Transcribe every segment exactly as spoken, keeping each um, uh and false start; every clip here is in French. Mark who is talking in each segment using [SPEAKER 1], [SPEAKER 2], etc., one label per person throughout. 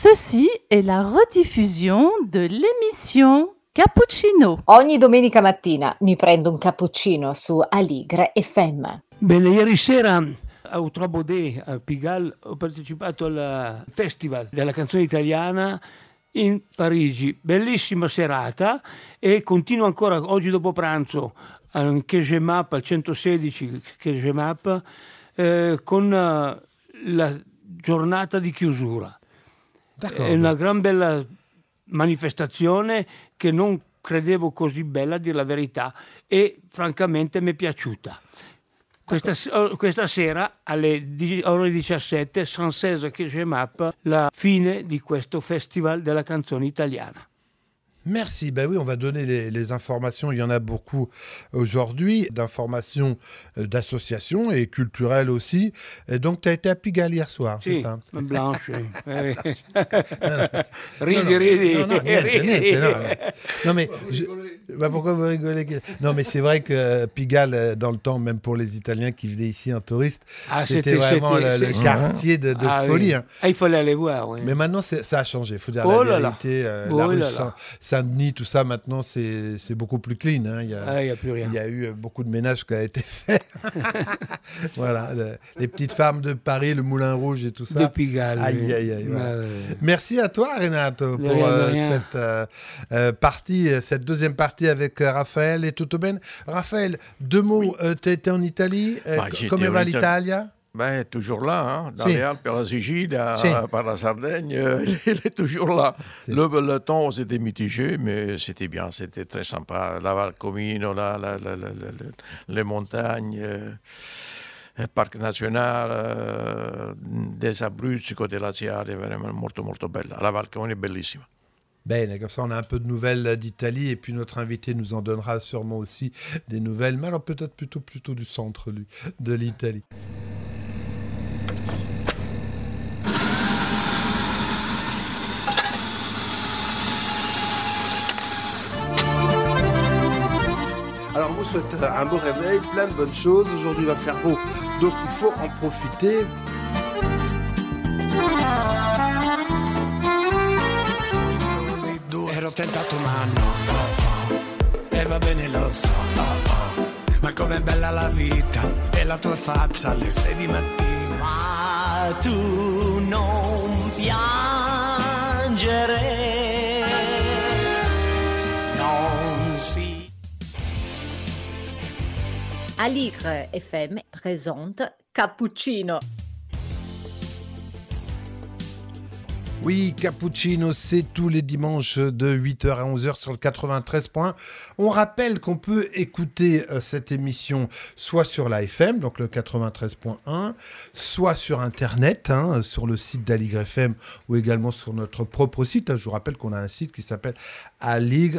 [SPEAKER 1] Ceci est la rediffusion de l'émission Cappuccino.
[SPEAKER 2] Ogni domenica mattina mi prendo un cappuccino su Aligre F M.
[SPEAKER 3] Bene, ieri sera a Outra Bodé, a Pigalle, ho partecipato al Festival della canzone italiana in Parigi. Bellissima serata e continuo ancora oggi dopo pranzo al Kegemap, al centosedici Kegemap, eh, con la giornata di chiusura. D'accordo. È una gran bella manifestazione che non credevo così bella, a dire la verità, e francamente mi è piaciuta. Questa, questa sera alle ore diciassette, Sancerre Kegemap, la fine di questo festival della canzone italiana.
[SPEAKER 4] Merci. Ben oui, on va donner les, les informations. Il y en a beaucoup aujourd'hui, d'informations euh, d'associations et culturelles aussi. Et donc, tu as été à Pigalle hier soir,
[SPEAKER 3] sì,
[SPEAKER 4] c'est ça?
[SPEAKER 3] Blanche. Oui. Ridi, ridi.
[SPEAKER 4] Non, non, niente, niente, no, no. Non, mais je... bah, pourquoi vous rigolez? Non, mais c'est vrai que Pigalle, dans le temps, même pour les Italiens qui venaient ici en touriste, ah, c'était, c'était vraiment c'était, le, le quartier de, de ah, folie. Oui. Hein.
[SPEAKER 3] Ah, il fallait aller voir, oui.
[SPEAKER 4] Mais maintenant, c'est, ça a changé. Il faut dire
[SPEAKER 3] oh
[SPEAKER 4] la
[SPEAKER 3] là
[SPEAKER 4] vérité.
[SPEAKER 3] Là.
[SPEAKER 4] Euh,
[SPEAKER 3] oh
[SPEAKER 4] la rue
[SPEAKER 3] là
[SPEAKER 4] Saint-
[SPEAKER 3] là.
[SPEAKER 4] Saint-Denis, tout ça, maintenant, c'est, c'est beaucoup plus clean. Hein. Il y a,
[SPEAKER 3] ah, il y a plus rien.
[SPEAKER 4] Il y a eu beaucoup de ménage qui a été fait. Voilà, le, les petites femmes de Paris, le Moulin Rouge et tout ça.
[SPEAKER 3] De Pigalle.
[SPEAKER 4] Aïe, aïe, aïe. Voilà. Euh... Merci à toi, Renato, pour
[SPEAKER 3] rien,
[SPEAKER 4] euh,
[SPEAKER 3] rien.
[SPEAKER 4] cette euh, euh, partie, cette deuxième partie avec euh, Raphaël et Tuttoben. Raphaël, deux mots. Oui. Euh, tu étais en Italie. Euh,
[SPEAKER 5] bah,
[SPEAKER 4] come va l'Italia?
[SPEAKER 5] Ben, toujours là, hein, dans
[SPEAKER 4] si.
[SPEAKER 5] les Alpes, par la Sicile,
[SPEAKER 4] si.
[SPEAKER 5] par la Sardaigne, euh, il est toujours là. Si. Le, le temps, c'était mitigé, mais c'était bien, c'était très sympa. La Valcomino, la, la, la, la, la, les montagnes, euh, il parc national, euh, des Abruzzi, côté laziale, vraiment molto, molto bella. La Valcomino è bellissima.
[SPEAKER 4] Bene, comme ça on a un peu de nouvelles d'Italie et puis notre invité nous en donnera sûrement aussi des nouvelles, mais alors peut-être plutôt, plutôt du centre, lui, de l'Italie. Alors, on vous souhaite un beau réveil, plein de bonnes choses. Aujourd'hui, il va faire beau, donc il faut en profiter.
[SPEAKER 6] Ero tentato ma no, oh, oh. E va bene lo so, oh, oh. Ma com'è bella la vita e la tua faccia alle sei di mattina.
[SPEAKER 7] Ma tu non piangere, non si...
[SPEAKER 2] Aligre F M présente Cappuccino.
[SPEAKER 4] Oui, Cappuccino, c'est tous les dimanches de huit heures à onze heures sur le quatre-vingt-treize point un. On rappelle qu'on peut écouter euh, cette émission soit sur la F M, donc le quatre-vingt-treize point un, soit sur Internet, hein, sur le site d'Aligre F M ou également sur notre propre site. Je vous rappelle qu'on a un site qui s'appelle aligre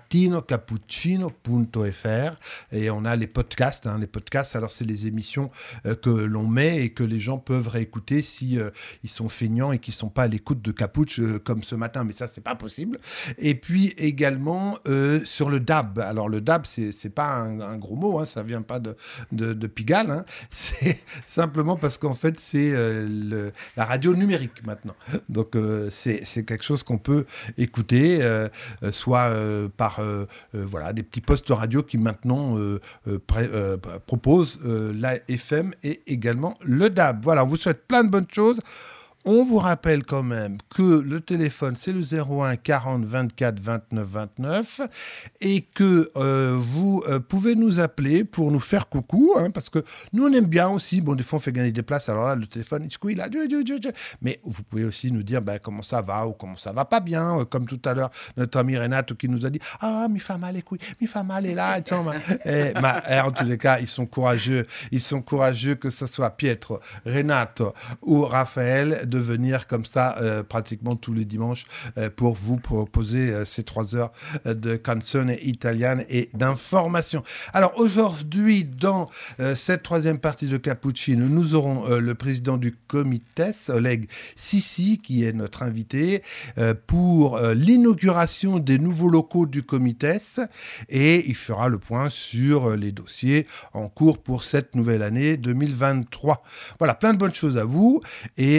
[SPEAKER 4] cappuccino punto f r et on a les podcasts. Hein, les podcasts, alors c'est les émissions euh, que l'on met et que les gens peuvent réécouter si euh, ils sont feignants et qu'ils ne sont pas à l'écoute de Cappucci euh, comme ce matin, mais ça c'est pas possible. Et puis également euh, sur le D A B. Alors le D A B c'est c'est pas un, un gros mot, hein, ça vient pas de de, de Pigalle, hein. C'est simplement parce qu'en fait c'est euh, le, la radio numérique maintenant. Donc euh, c'est c'est quelque chose qu'on peut écouter, euh, soit euh, par euh, euh, voilà des petits postes radio qui maintenant euh, euh, pré, euh, proposent euh, la F M et également le D A B. Voilà, on vous souhaite plein de bonnes choses. On vous rappelle quand même que le téléphone, c'est le zéro un quarante vingt-quatre vingt-neuf vingt-neuf et que euh, vous euh, pouvez nous appeler pour nous faire coucou, hein, parce que nous, on aime bien aussi. Bon, des fois, on fait gagner des places. Alors là, le téléphone, il squeal, là, mais vous pouvez aussi nous dire ben, comment ça va ou comment ça va pas bien. Comme tout à l'heure, notre ami Renato qui nous a dit « Ah, mi fa male qui, mi fa male là. » et, bah, et en tous les cas, ils sont courageux. Ils sont courageux, que ce soit Pietro, Renato ou Raphaël, de venir comme ça euh, pratiquement tous les dimanches euh, pour vous proposer euh, ces trois heures euh, de canzone italiane et d'information. Alors aujourd'hui, dans euh, cette troisième partie de Cappuccino, nous aurons euh, le président du Comites, Oleg Sissi, qui est notre invité euh, pour euh, l'inauguration des nouveaux locaux du Comites, et il fera le point sur euh, les dossiers en cours pour cette nouvelle année deux mille vingt-trois. Voilà, plein de bonnes choses à vous, et euh, donc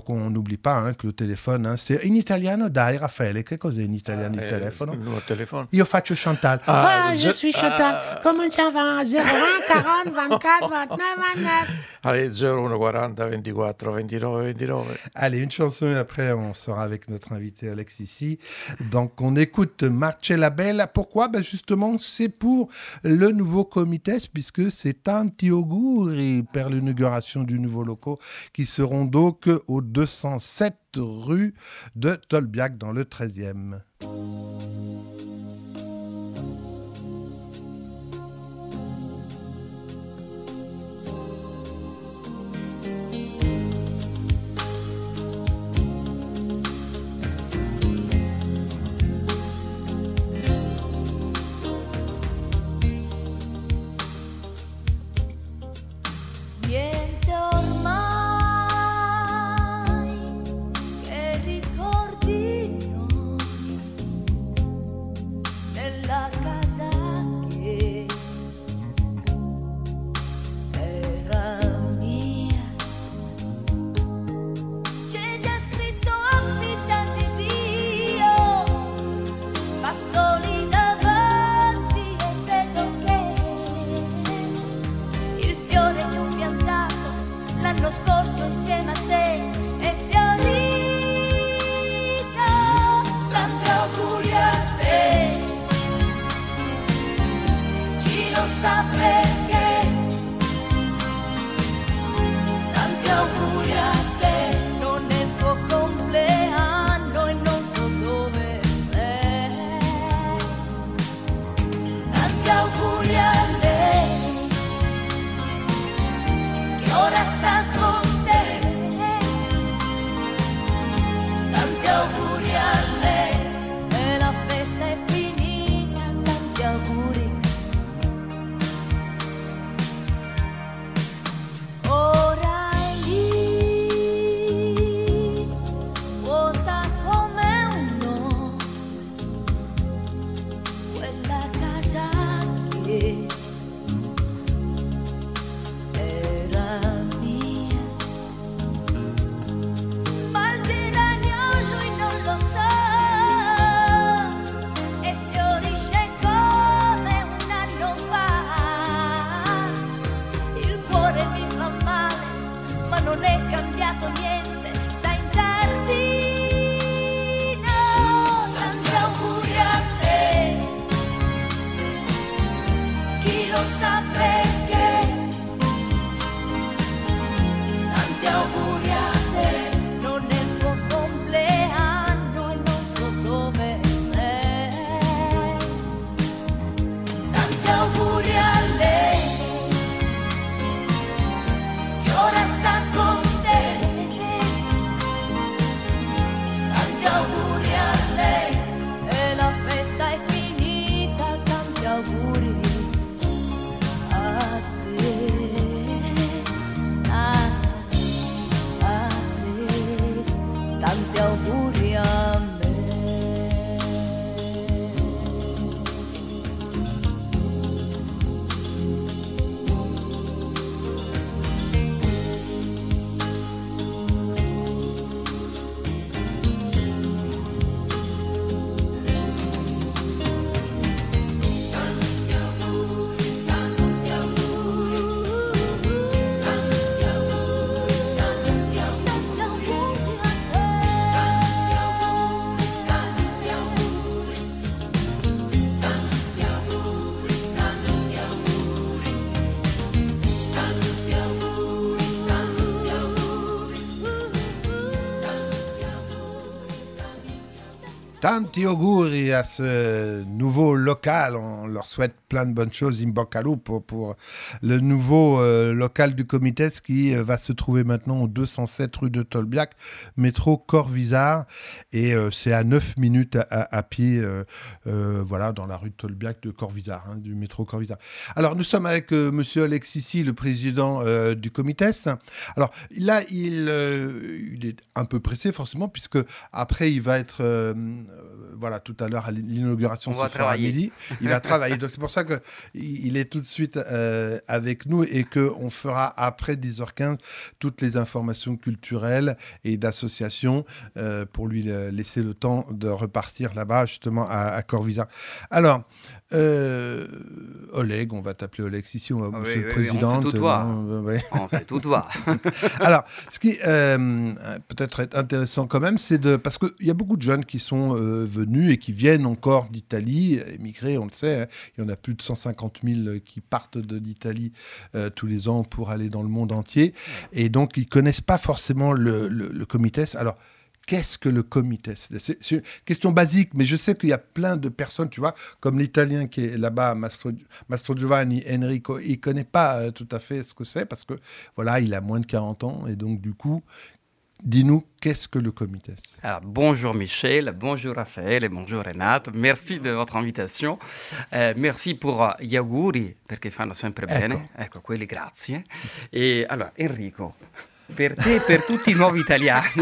[SPEAKER 4] Donc on n'oublie pas hein, que le téléphone, hein, c'est in italiano, dai Raffaele, che cos'è in italiano
[SPEAKER 5] Ah,
[SPEAKER 4] il
[SPEAKER 5] eh,
[SPEAKER 4] telefono?
[SPEAKER 5] il telefono.
[SPEAKER 4] Io faccio Chantal.
[SPEAKER 5] Ah,
[SPEAKER 4] Ah, je
[SPEAKER 5] je-
[SPEAKER 4] suis Chantal.
[SPEAKER 5] ah.
[SPEAKER 4] Comment ça va? zéro un quarante vingt-quatre vingt-neuf vingt-neuf.
[SPEAKER 5] Allez, zéro uno quaranta ventiquattro ventinove ventinove.
[SPEAKER 4] Allez, une chanson et après on sera avec notre invité Alex ici. Donc on écoute Marcella Bella. Pourquoi? Ben justement, c'est pour le nouveau Comites, puisque c'est tanti auguri per l'inauguration du nouveau locaux qui seront donc au deux cent sept rue de Tolbiac dans le treizième.
[SPEAKER 8] Niente ormai che ricordi noi nella casa che era mia. C'è già scritto affidati Dio, passo lì davanti e vedo che il fiore che ho piantato l'anno scorso insieme a te è fiorito. Tanti auguri a te, chi lo sa perché. Tanti auguri a te, non è il tuo compleanno e non so dove sei. Tanti auguri a lei, che ora sta con te. Tanti auguri a lei, e la festa è finita. Tanti auguri. Ora è lì, vuota come un no, quella casa che era mia. Ma il geranio lui non lo sa e fiorisce come un anno fa. Il cuore mi fa male, ma non è cambiato niente, sta in giardino. Tanti auguri a te, chi lo sa perché. Tanti auguri a te, non è il tuo compleanno e non so dove sei. Tanti auguri a lei, che ora sta con te. Tanti auguri a lei, e la festa è finita. Tanti auguri a te, a, a te, tanti auguri a me.
[SPEAKER 4] Tanti auguri à ce nouveau local. On leur souhaite plein de bonnes choses. In bocca al lupo pour le nouveau euh, local du Comites qui euh, va se trouver maintenant au deux cent sept rue de Tolbiac, métro Corvisart. Et euh, c'est à neuf minutes à, à, à pied, euh, euh, voilà, dans la rue de Tolbiac de Corvisart, hein, du métro Corvisart. Alors, nous sommes avec euh, monsieur Alex ici, le président euh, du Comites. Alors, là, il, euh, il est un peu pressé, forcément, puisque après, il va être... Euh, voilà, tout à l'heure à l'inauguration
[SPEAKER 9] On
[SPEAKER 4] ce
[SPEAKER 9] va
[SPEAKER 4] soir à
[SPEAKER 9] travailler.
[SPEAKER 4] midi. Il va travailler. Donc c'est pour ça que il est tout de suite euh, avec nous et que on fera après dix heures quinze toutes les informations culturelles et d'associations euh, pour lui euh, laisser le temps de repartir là-bas justement à, à Corvisart. Alors. Euh, Oleg, on va t'appeler Oleg ici, on va,
[SPEAKER 9] Ah
[SPEAKER 4] Monsieur
[SPEAKER 9] oui,
[SPEAKER 4] le
[SPEAKER 9] oui,
[SPEAKER 4] Président.
[SPEAKER 9] on se tutoie.
[SPEAKER 4] euh, ouais.
[SPEAKER 9] On se tutoie.
[SPEAKER 4] Alors, ce qui euh, peut-être est intéressant quand même, c'est de parce qu'il y a beaucoup de jeunes qui sont euh, venus et qui viennent encore d'Italie, émigrés, on le sait. Hein, il y en a plus de cent cinquante mille qui partent de l'Italie euh, tous les ans pour aller dans le monde entier, et donc ils connaissent pas forcément le, le, le Comites. Alors. Qu'est-ce que le Comites ? C'est, c'est une question basique, mais je sais qu'il y a plein de personnes, tu vois, comme l'Italien qui est là-bas, Mastro, Mastro Giovanni Enrico, il ne connaît pas euh, tout à fait ce que c'est parce que, voilà, il a moins de quarante ans. Et donc, du coup, dis-nous, qu'est-ce que le Comites ?
[SPEAKER 9] Alors, bonjour Michel, bonjour Raphaël et bonjour Renato. Merci de votre invitation. Eh, merci pour gli auguri, perché fanno sempre
[SPEAKER 4] Ecco.
[SPEAKER 9] bene. Ecco, quelli grazie. E allora, Enrico, per te e per tutti i nuovi italiani.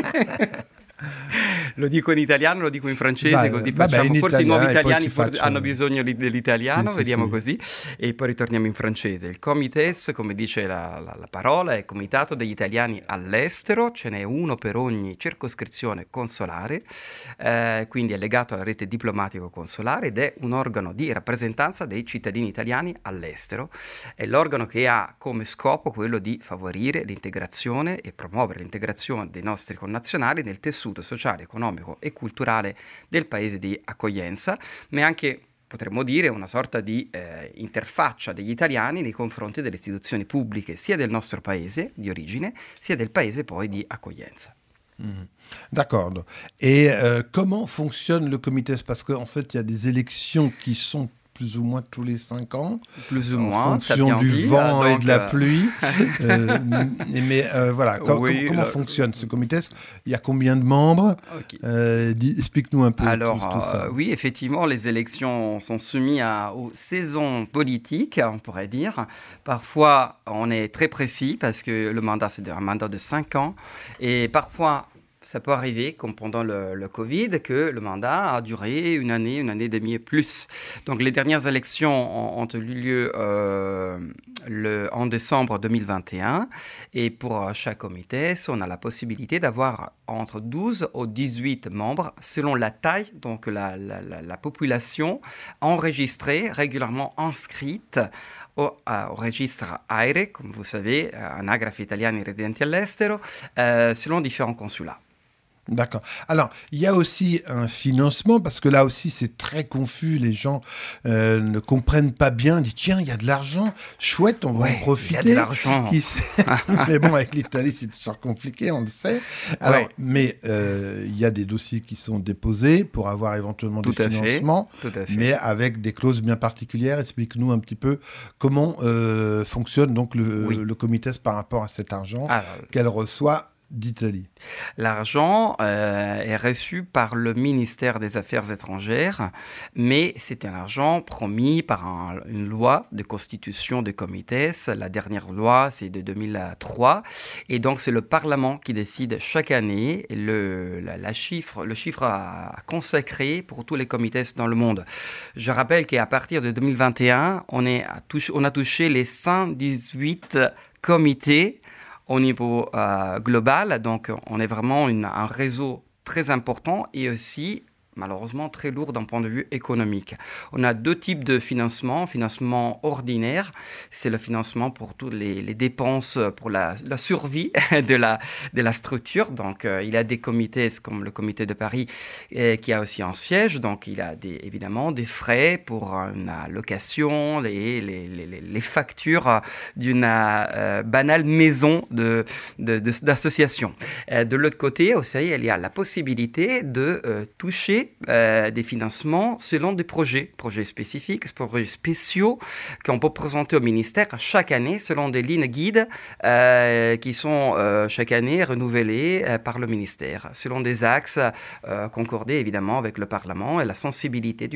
[SPEAKER 9] Lo dico in italiano, lo dico in francese,
[SPEAKER 4] Vai,
[SPEAKER 9] così
[SPEAKER 4] vabbè,
[SPEAKER 9] facciamo.
[SPEAKER 4] in
[SPEAKER 9] Forse i
[SPEAKER 4] italiano,
[SPEAKER 9] nuovi
[SPEAKER 4] e poi
[SPEAKER 9] italiani
[SPEAKER 4] ti
[SPEAKER 9] forse
[SPEAKER 4] faccio-
[SPEAKER 9] hanno bisogno di- dell'italiano,
[SPEAKER 4] Sì, sì,
[SPEAKER 9] vediamo
[SPEAKER 4] sì.
[SPEAKER 9] così, e poi ritorniamo in francese. Il Comites, come dice la, la- la parola, è Comitato degli Italiani all'estero, ce n'è uno per ogni circoscrizione consolare, eh, quindi è legato alla rete diplomatico-consolare ed è un organo di rappresentanza dei cittadini italiani all'estero. È l'organo che ha come scopo quello di favorire l'integrazione e promuovere l'integrazione dei nostri connazionali nel tessuto sociale, economico e culturale del paese di accoglienza, ma è anche, potremmo dire, una sorta di eh, interfaccia degli italiani nei confronti delle istituzioni pubbliche sia del nostro paese di origine sia del paese poi di accoglienza.
[SPEAKER 4] Mhm. D'accord. Et euh, comment fonctionne le Comites ? Parce qu'en fait, il y a des élections qui sont plus ou moins tous les cinq ans,
[SPEAKER 9] Plus ou
[SPEAKER 4] en
[SPEAKER 9] moins, t'as
[SPEAKER 4] fonction
[SPEAKER 9] bien
[SPEAKER 4] du
[SPEAKER 9] dit,
[SPEAKER 4] vent
[SPEAKER 9] euh,
[SPEAKER 4] et
[SPEAKER 9] donc,
[SPEAKER 4] de la
[SPEAKER 9] euh,
[SPEAKER 4] pluie. Euh, mais euh, voilà, co-
[SPEAKER 9] Oui,
[SPEAKER 4] com- comment
[SPEAKER 9] le-
[SPEAKER 4] fonctionne ce Comites ? Il y a combien de membres ?
[SPEAKER 9] Ok.
[SPEAKER 4] Euh, dis- Explique-nous un peu
[SPEAKER 9] Alors,
[SPEAKER 4] tout, tout ça.
[SPEAKER 9] euh, oui, effectivement, les élections sont soumises à, aux saisons politiques, on pourrait dire. Parfois, on est très précis parce que le mandat, c'est un mandat de cinq ans. Et parfois, ça peut arriver, comme pendant le, le Covid, que le mandat a duré une année, une année et demie et plus. Donc, les dernières élections ont, ont eu lieu euh, le, en décembre deux mille vingt et un. Et pour chaque comité, on a la possibilité d'avoir entre douze ou dix-huit membres selon la taille, donc la, la, la, la population enregistrée, régulièrement inscrite au, euh, au registre AIRE, comme vous savez, Anagrafe Italiani Residenti all'Estero, euh, selon différents consulats.
[SPEAKER 4] D'accord. Alors, il y a aussi un financement, parce que là aussi, c'est très confus. Les gens euh, ne comprennent pas bien. Ils disent, tiens, il y a de l'argent. Chouette, on va
[SPEAKER 9] Ouais,
[SPEAKER 4] en profiter.
[SPEAKER 9] il y a de l'argent.
[SPEAKER 4] Qui sait Mais bon, avec l'Italie, c'est toujours compliqué, on le sait. Alors,
[SPEAKER 9] Ouais.
[SPEAKER 4] mais euh, il y a des dossiers qui sont déposés pour avoir éventuellement
[SPEAKER 9] Tout
[SPEAKER 4] des
[SPEAKER 9] à fait,
[SPEAKER 4] financements,
[SPEAKER 9] tout à fait.
[SPEAKER 4] mais avec des clauses bien particulières. Explique-nous un petit peu comment euh, fonctionne donc le,
[SPEAKER 9] Oui.
[SPEAKER 4] le Comites par rapport à cet argent
[SPEAKER 9] Alors,
[SPEAKER 4] qu'elle reçoit d'Italie.
[SPEAKER 9] l'argent euh, est reçu par le ministère des Affaires étrangères, mais c'est un argent promis par un- une loi de constitution de comités. La dernière loi, c'est de deux mille trois. Et donc, c'est le Parlement qui décide chaque année le, la, la chiffre, le chiffre à consacrer pour tous les comités dans le monde. Je rappelle qu'à partir de deux mille vingt et un, on, est à touche- on a touché les cent dix-huit comités au niveau euh, global. Donc, on est vraiment une- un réseau très important et aussi, malheureusement, très lourd d'un point de vue économique. On a deux types de financement. Financement ordinaire, c'est le financement pour toutes les, les dépenses, pour la, la survie de la, de la structure. Donc, euh, il y a des comités comme le comité de Paris euh, qui a aussi un siège. Donc, il a des, évidemment des frais pour une location, les, les, les, les factures d'une euh, banale maison de, de, de- d'association. Euh, de l'autre côté aussi, il y a la possibilité de euh, toucher euh, des financements selon des projets, projets spécifiques, projets spéciaux qu'on peut présenter au ministère chaque année selon des lignes guides euh, qui sont euh, chaque année renouvelées euh, par le ministère, selon des axes euh, concordés évidemment avec le Parlement et la sensibilité du moment.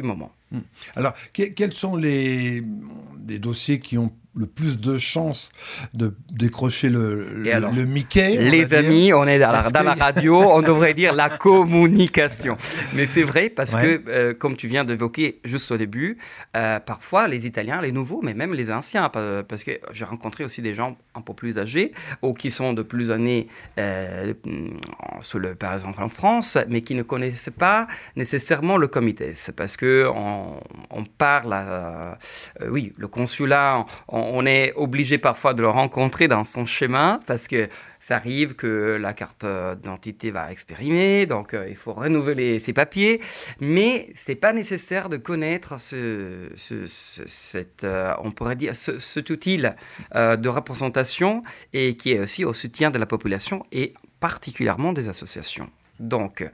[SPEAKER 4] Alors, que- quels sont les, les dossiers qui ont le plus de chances de décrocher le,
[SPEAKER 9] Et
[SPEAKER 4] le,
[SPEAKER 9] alors,
[SPEAKER 4] le Mickey? on
[SPEAKER 9] Les
[SPEAKER 4] va dire
[SPEAKER 9] amis, on est dans, la,
[SPEAKER 4] Est-ce
[SPEAKER 9] dans
[SPEAKER 4] que-
[SPEAKER 9] la radio, on devrait dire la communication. Mais c'est vrai parce
[SPEAKER 4] Ouais.
[SPEAKER 9] que, euh, comme tu viens d'évoquer juste au début, euh, parfois les Italiens, les nouveaux, mais même les anciens, pa- parce que j'ai rencontré aussi des gens un peu plus âgés ou qui sont de plus années, euh, en- sur le, par exemple en France, mais qui ne connaissent pas nécessairement le comité. C'est parce que on, on parle, à, euh, oui, le consulat, on, on est obligé parfois de le rencontrer dans son chemin parce que ça arrive que la carte euh, d'identité va exprimer, donc euh, il faut renouveler ses papiers, mais c'est pas nécessaire de connaître ce, ce, ce- cette, euh, on pourrait dire, ce, cet outil euh, de représentation et qui est aussi au soutien de la population et particulièrement des associations. Donc,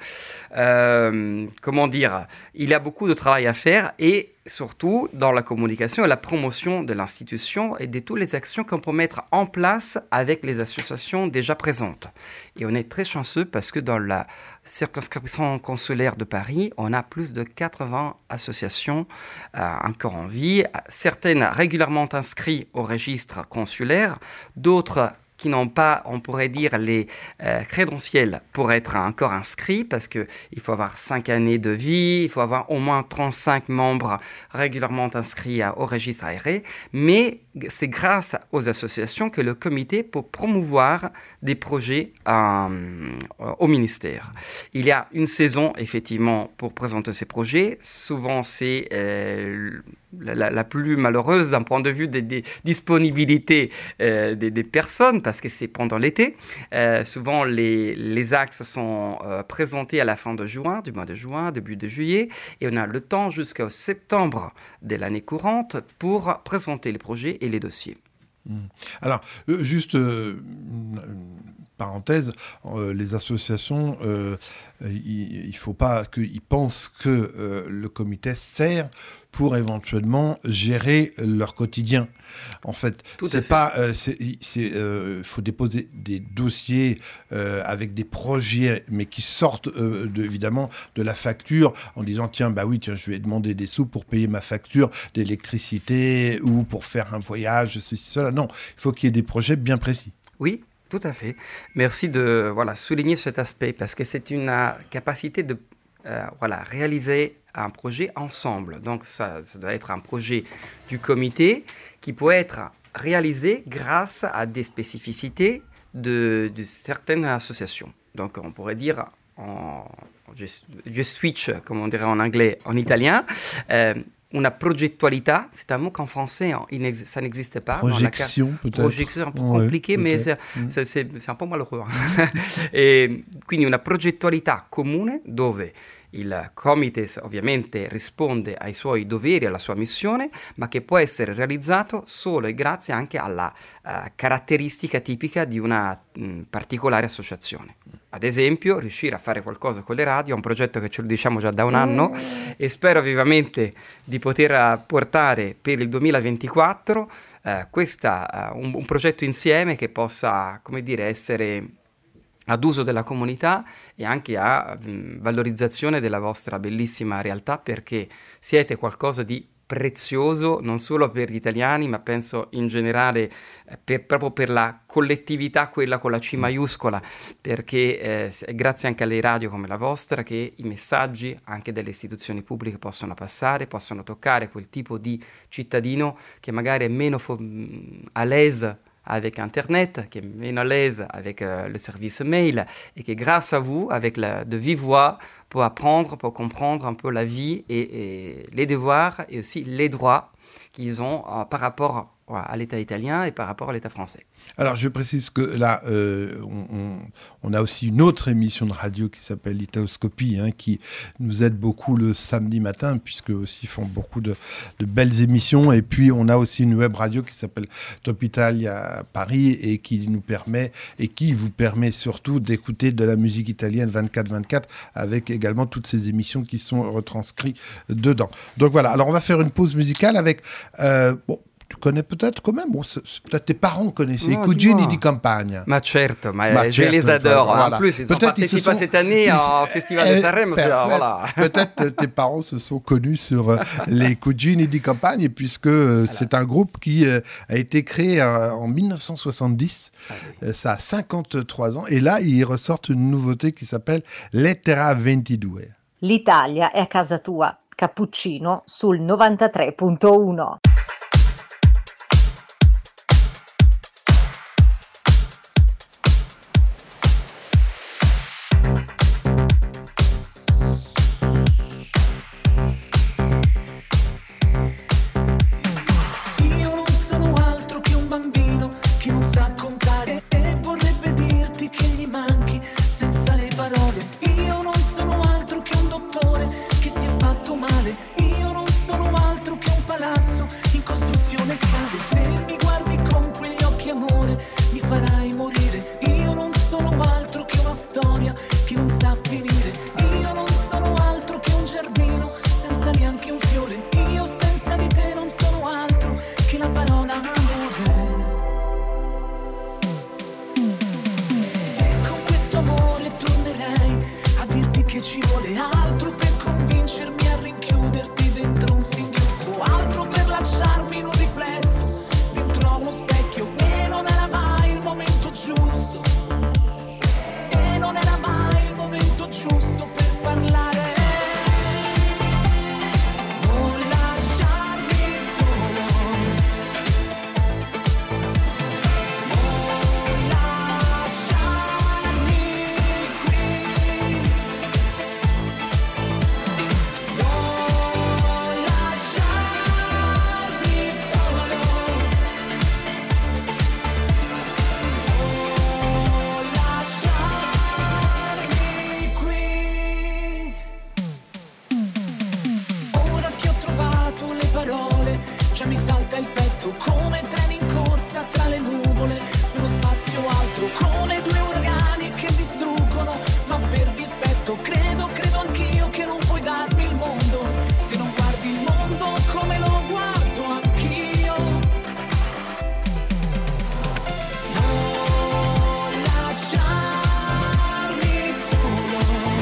[SPEAKER 9] euh, comment dire, il y a beaucoup de travail à faire et surtout dans la communication et la promotion de l'institution et de toutes les actions qu'on peut mettre en place avec les associations déjà présentes. Et on est très chanceux parce que dans la circonscription consulaire de Paris, on a plus de quatre-vingts associations euh, encore en vie, certaines régulièrement inscrites au registre consulaire, d'autres qui n'ont pas, on pourrait dire, les euh, crédentiels pour être encore inscrits, parce qu'il faut avoir cinq années de vie, il faut avoir au moins trente-cinq membres régulièrement inscrits à- au registre aéré, mais c'est grâce aux associations que le comité peut promouvoir des projets euh, au ministère. Il y a une saison, effectivement, pour présenter ces projets. Souvent, c'est euh, la, la- la plus malheureuse d'un point de vue des, des disponibilités euh, des, des personnes, parce que c'est pendant l'été. Euh, souvent, les, les axes sont euh, présentés à la fin de juin, du mois de juin, début de juillet, et on a le temps jusqu'au septembre de l'année courante pour présenter les projets et les dossiers.
[SPEAKER 4] Alors, euh, juste euh, une, une parenthèse, euh, les associations, euh, il ne faut pas qu'ils pensent que euh, le comité sert pour éventuellement gérer leur quotidien. En fait,
[SPEAKER 9] Tout à
[SPEAKER 4] c'est
[SPEAKER 9] fait.
[SPEAKER 4] pas, euh, c'est, c'est, euh, faut déposer des dossiers euh, avec des projets, mais qui sortent euh, de, évidemment de la facture, en disant tiens bah oui tiens je vais demander des sous pour payer ma facture d'électricité ou pour faire un voyage, ceci cela. Non, il faut qu'il y ait des projets bien précis.
[SPEAKER 9] Oui, tout à fait. Merci de voilà, souligner cet aspect parce que c'est une euh, capacité de euh, voilà, réaliser un projet ensemble. Donc ça, ça doit être un projet du comité qui peut être réalisé grâce à des spécificités de, de certaines associations. Donc on pourrait dire, en, je, je switch, comme on dirait en anglais, en italien, euh, una progettualità, c'est un mot qu'en français il n'ex- ça n'existe pas.
[SPEAKER 4] Projection, peut-être.
[SPEAKER 9] Projection, c'est un peu
[SPEAKER 4] Ouais,
[SPEAKER 9] compliqué, mais
[SPEAKER 4] ok.
[SPEAKER 9] c'est,
[SPEAKER 4] Mm.
[SPEAKER 9] c'est, c'est, c'est un po' malheureux. E quindi una progettualità comune dove il Comites ovviamente risponde ai suoi doveri, alla sua missione, ma che può essere realizzato solo e grazie anche alla eh, caratteristica tipica di una mh, particolare associazione. Ad esempio, riuscire a fare qualcosa con le radio è un progetto che ce lo diciamo già da un anno e spero vivamente di poter portare per il duemilaventiquattro eh, questa, uh, un, un progetto insieme che possa, come dire, essere ad uso della comunità e anche a mh, valorizzazione della vostra bellissima realtà, perché siete qualcosa di prezioso non solo per gli italiani, ma penso in generale eh, per, proprio per la collettività, quella con la C maiuscola, perché eh, è grazie anche alle radio come la vostra che i messaggi anche delle istituzioni pubbliche possono passare, possono toccare quel tipo di cittadino che magari è meno fo- à l'aise avec Internet, qui est meno à l'aise avec euh, le service mail, et qui, grâce à vous, avec la, de vive voix, peut apprendre, peut comprendre un peu la vie et, et les devoirs et aussi les droits qu'ils ont euh, par rapport voilà, à l'État italien et par rapport à l'État français.
[SPEAKER 4] Alors, je précise que là, euh, on, on, on a aussi une autre émission de radio qui s'appelle l'Itaoscopie, hein, qui nous aide beaucoup le samedi matin, puisque aussi font beaucoup de, de belles émissions. Et puis, on a aussi une web radio qui s'appelle Top Italia Paris et qui nous permet, et qui vous permet surtout d'écouter de la musique italienne vingt-quatre vingt-quatre, avec également toutes ces émissions qui sont retranscrites dedans. Donc voilà, alors on va faire une pause musicale avec... Euh, bon, tu connais peut-être quand même, bon, c'est, c'est peut-être tes parents connaissaient,
[SPEAKER 9] No,
[SPEAKER 4] i cugini
[SPEAKER 9] dis-moi.
[SPEAKER 4] di campagna.
[SPEAKER 9] Ma certo, ma,
[SPEAKER 4] Ma
[SPEAKER 9] je
[SPEAKER 4] certo,
[SPEAKER 9] les adore.
[SPEAKER 4] toi, voilà.
[SPEAKER 9] En plus, ils ont
[SPEAKER 4] Peut-être ils se
[SPEAKER 9] participé
[SPEAKER 4] sont-
[SPEAKER 9] cette année
[SPEAKER 4] ils-
[SPEAKER 9] au Festival
[SPEAKER 4] Eh,
[SPEAKER 9] de Sanremo. c'est-
[SPEAKER 4] parfait.
[SPEAKER 9] Voilà.
[SPEAKER 4] Peut-être tes parents se sont connus sur euh, les Cugini di Campagna, puisque euh, c'est un groupe qui euh, a été créé euh, en dix-neuf cent soixante-dix. Euh, ça a cinquante-trois ans. Et là, ils ressortent une nouveauté qui s'appelle Lettera ventidue.
[SPEAKER 2] L'Italia è a casa tua. Cappuccino sul novantatré punto uno.
[SPEAKER 6] Io non sono altro che un bambino che non sa contare e vorrebbe dirti che gli manchi senza le parole. Io non sono altro che un dottore che si è fatto male. Io non sono altro che un palazzo in costruzione che cade. Se mi guardi con quegli occhi amore mi farai morire. Io non sono altro che una storia che non sa finire. Io non sono altro che un giardino senza neanche un fiore. Io senza di te non sono altro che la parola amore. E con questo amore tornerei a dirti che ci vuole altro per convincermi a rinchiuderti dentro un singhiozzo, altro per lasciarmi in un riflesso dentro a uno specchio. E non era mai il momento giusto, e non era mai il momento giusto per parlare. Non lasciarmi solo, non lasciarmi qui, non lasciarmi solo, non lasciarmi qui. Ora che ho trovato le parole, già mi salta il petto come treni in corsa tra le nuvole, uno spazio altro come due uragani che distruggono, ma per dispetto credo, credo anch'io che non puoi darmi il mondo, se non guardi il mondo come lo guardo anch'io. Non lasciarmi solo,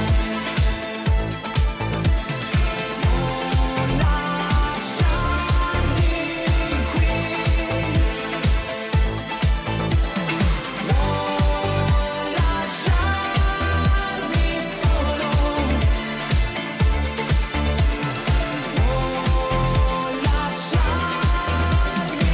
[SPEAKER 6] non lasciarmi qui, non lasciarmi solo, non lasciarmi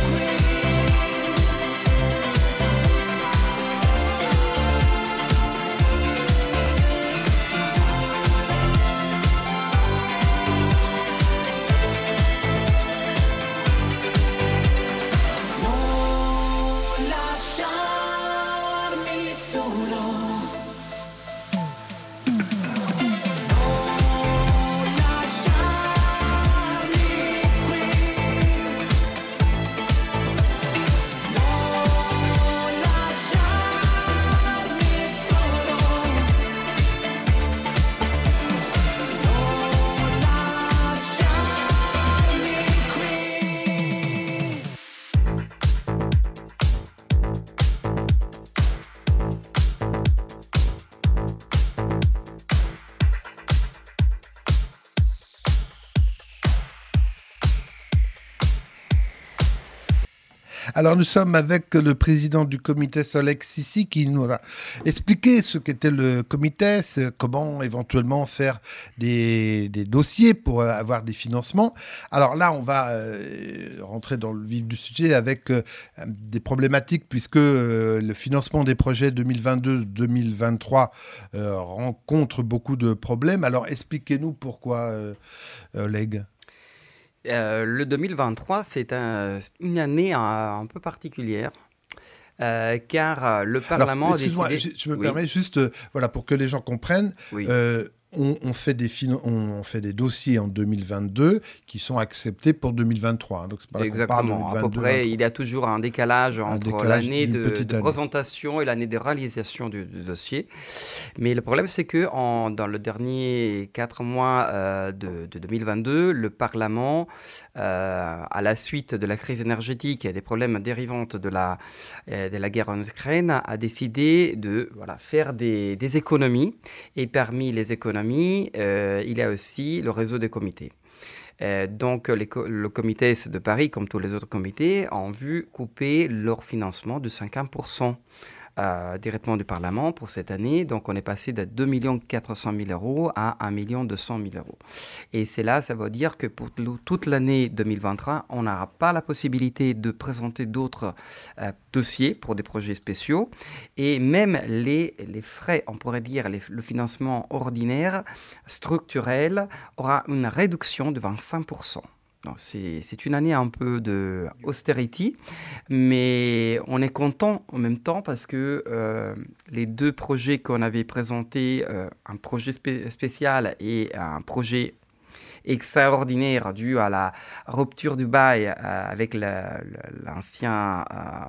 [SPEAKER 6] non lasciarmi solo, non lasciarmi qui, non lasciarmi solo, non lasciarmi qui.
[SPEAKER 4] Alors nous sommes avec le président du comité Solex Sissi qui nous a expliqué ce qu'était le comité, c'est comment éventuellement faire des, des dossiers pour euh, avoir des financements. Alors là, on va euh, rentrer dans le vif du sujet avec euh, des problématiques puisque euh, le financement des projets deux mille vingt-deux deux mille vingt-trois euh, rencontre beaucoup de problèmes. Alors expliquez-nous pourquoi, euh, euh, Leg.
[SPEAKER 9] Euh, le deux mille vingt-trois, c'est un- une année un, un peu particulière, euh, car euh, le Parlement
[SPEAKER 4] Alors,
[SPEAKER 9] a
[SPEAKER 4] excuse-moi,
[SPEAKER 9] décidé...
[SPEAKER 4] je, je me
[SPEAKER 9] Oui.
[SPEAKER 4] permets juste, euh, voilà, pour que les gens comprennent,
[SPEAKER 9] Oui.
[SPEAKER 4] euh, on, on, fait des fin- on, on fait des dossiers en deux mille vingt-deux qui sont acceptés pour deux mille vingt-trois. Hein. Donc c'est pas
[SPEAKER 9] Exactement. À peu près, il y a toujours un décalage
[SPEAKER 4] un
[SPEAKER 9] entre
[SPEAKER 4] décalage
[SPEAKER 9] l'année de, de
[SPEAKER 4] année.
[SPEAKER 9] présentation et l'année de réalisation du, du dossier. Mais le problème, c'est que en, dans le dernier quatre mois euh, de, de deux mille vingt-deux, le Parlement, euh, à la suite de la crise énergétique et des problèmes dérivants de la, euh, de la guerre en Ukraine, a décidé de voilà, faire des, des économies. Et parmi les économies, Euh, il y a aussi le réseau des comités. Euh, donc, les co- le comité de Paris, comme tous les autres comités, ont vu couper leur financement de cinquante pour cent euh, directement du Parlement pour cette année. Donc, on est passé de deux millions quatre cent mille euros à un million deux cent mille euros. Et c'est là, ça veut dire que pour l- toute l'année deux mille vingt-trois, on n'aura pas la possibilité de présenter d'autres euh, dossiers pour des projets spéciaux. Et même les, les frais, on pourrait dire, les- le financement ordinaire, structurel, aura une réduction de vingt-cinq pour cent. Donc, c'est, c'est une année un peu d'austérité, mais on est content en même temps parce que euh, les deux projets qu'on avait présentés, euh, un projet spé- spécial et un projet extraordinaire dû à la rupture du bail euh, avec le, le, l'ancien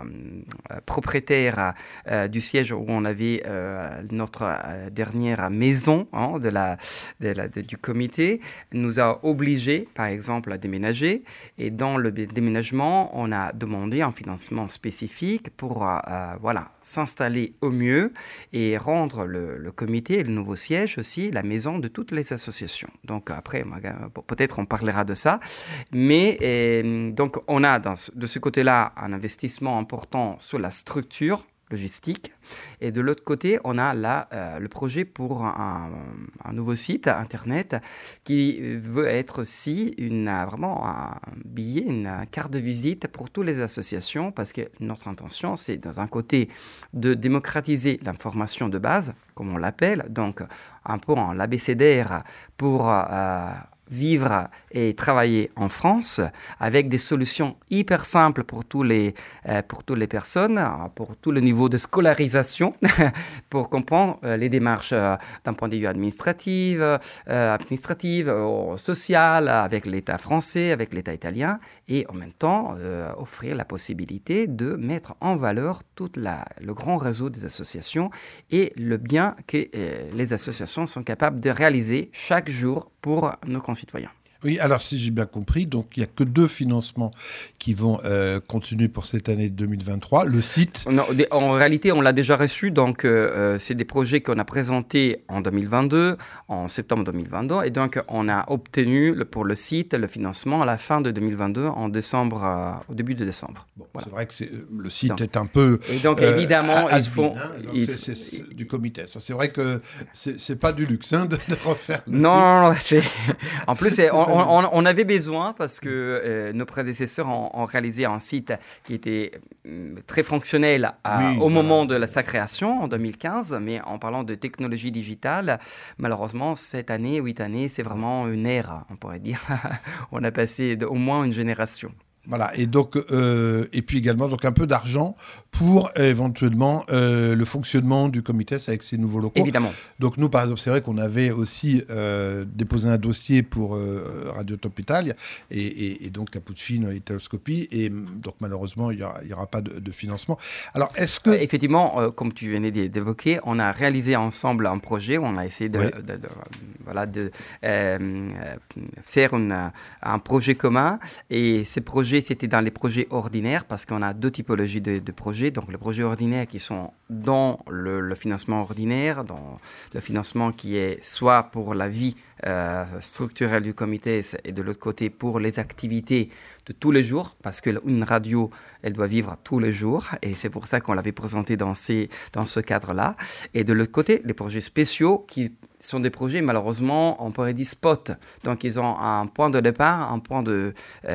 [SPEAKER 9] euh, propriétaire euh, du siège où on avait euh, notre euh, dernière maison hein, de la, de la, de, du comité, nous a obligés, par exemple, à déménager. Et dans le déménagement, on a demandé un financement spécifique pour euh, voilà, s'installer au mieux et rendre le, le comité, le nouveau siège aussi, la maison de toutes les associations. Donc après, peut-être on parlera de ça. Mais euh, donc on a dans, de ce côté-là un investissement important sur la structure logistique. Et de l'autre côté, on a là euh, le projet pour un, un nouveau site Internet qui veut être aussi une, vraiment un billet, une carte de visite pour toutes les associations parce que notre intention, c'est d'un côté de démocratiser l'information de base, comme on l'appelle, donc un peu en l'abécédaire pour euh, vivre et travailler en France avec des solutions hyper simples pour, tous les, euh, pour toutes les personnes, pour tout le niveau de scolarisation, pour comprendre euh, les démarches euh, d'un point de vue administratif, euh, administratif euh, social, avec l'État français, avec l'État italien, et en même temps euh, offrir la possibilité de mettre en valeur tout la, le grand réseau des associations et le bien que euh, les associations sont capables de réaliser chaque jour pour nos concitoyens.
[SPEAKER 4] Oui, alors si j'ai bien compris, donc il n'y a que deux financements qui vont euh, continuer pour cette année deux mille vingt-trois. Le site...
[SPEAKER 9] Non, en réalité, on l'a déjà reçu, donc euh, c'est des projets qu'on a présentés en deux mille vingt-deux, en septembre deux mille vingt-deux, et donc on a obtenu le, pour le site le financement à la fin de deux mille vingt-deux, en décembre, euh, au début de décembre.
[SPEAKER 4] Bon,
[SPEAKER 9] voilà.
[SPEAKER 4] C'est vrai que c'est, le site
[SPEAKER 9] donc,
[SPEAKER 4] est un peu...
[SPEAKER 9] Et donc euh, évidemment,
[SPEAKER 4] euh,
[SPEAKER 9] ils font...
[SPEAKER 4] Hein,
[SPEAKER 9] ils...
[SPEAKER 4] c'est, c'est, c'est du comité. Ça, c'est vrai que c'est, c'est pas du luxe hein, de, de refaire le
[SPEAKER 9] non,
[SPEAKER 4] site.
[SPEAKER 9] Non, non, c'est... En plus, c'est, on, on, on avait besoin parce que euh, nos prédécesseurs ont, ont réalisé un site qui était euh, très fonctionnel à,
[SPEAKER 4] oui,
[SPEAKER 9] au
[SPEAKER 4] voilà.
[SPEAKER 9] moment de la, sa création en deux mille quinze, mais en parlant de technologie digitale, malheureusement, cette année, huit années, c'est vraiment une ère, on pourrait dire. On a passé de, au moins une génération.
[SPEAKER 4] Voilà, et donc euh, et puis également donc un peu d'argent pour euh, éventuellement euh, le fonctionnement du comité avec ses nouveaux locaux.
[SPEAKER 9] Évidemment.
[SPEAKER 4] Donc nous par exemple c'est vrai qu'on avait aussi euh, déposé un dossier pour euh, Radio Top Italia et, et, et donc Cappuccino et Italoscopie et donc malheureusement il n'y aura, aura pas de, de financement. Alors est-ce que...
[SPEAKER 9] Euh, effectivement, euh, comme tu venais d'évoquer, on a réalisé ensemble un projet, on a essayé de, oui. de, de, de, voilà, de euh, faire une, un projet commun et ces projets c'était dans les projets ordinaires parce qu'on a deux typologies de, de projets. Donc, les projets ordinaires qui sont dans le, le financement ordinaire, dans le financement qui est soit pour la vie euh, structurelle du comité et de l'autre côté pour les activités de tous les jours parce qu'une radio, elle doit vivre tous les jours et c'est pour ça qu'on l'avait présenté dans, ces, dans ce cadre-là. Et de l'autre côté, les projets spéciaux qui sont des projets, malheureusement, on pourrait dire spot. Donc, ils ont un point de départ, un point de